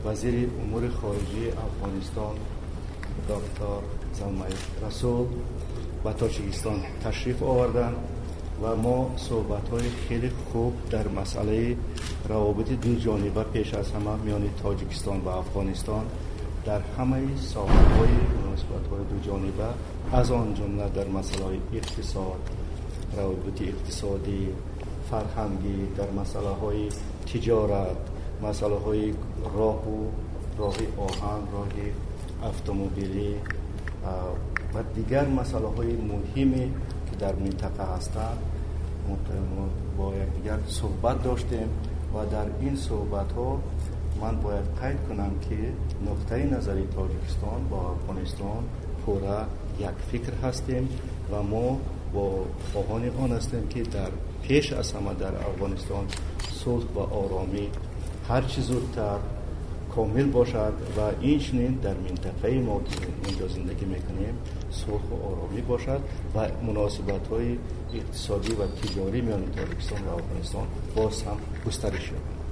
وزیر امور خارجه افغانستان دکتر زلمه رسول به تاجیکستان تشریف آوردند و ما صحبت‌های خیلی خوب در مسئله روابط دو جانبه پیش از همه میان تاجیکستان و افغانستان در همه ساحه‌های مناسبت‌های دو جانبه، از آن جمله در مسئله اقتصاد، روابط اقتصادی، فرهنگی، در مسئله‌های تجارت، مسئله‌های راه آهن، راه اتومبیلی و دیگر مسئله‌های مهمی که در منطقه هستند با یکدیگر صحبت داشتیم و در این صحبت‌ها من باید قید کنم که نقطه نظری تاجیکستان با افغانستان پورا یک فکر هستیم و ما با خواهان آن هستیم که در پیش از همه در افغانستان صلح و آرامی هر چه زودتر کامل باشد و اینچنین در منطقه ما که اینجا زندگی میکنیم صلح و آرامی باشد و مناسبت‌های اقتصادی و تجاری میان تاجیکستان و افغانستان باز هم گسترش یابد.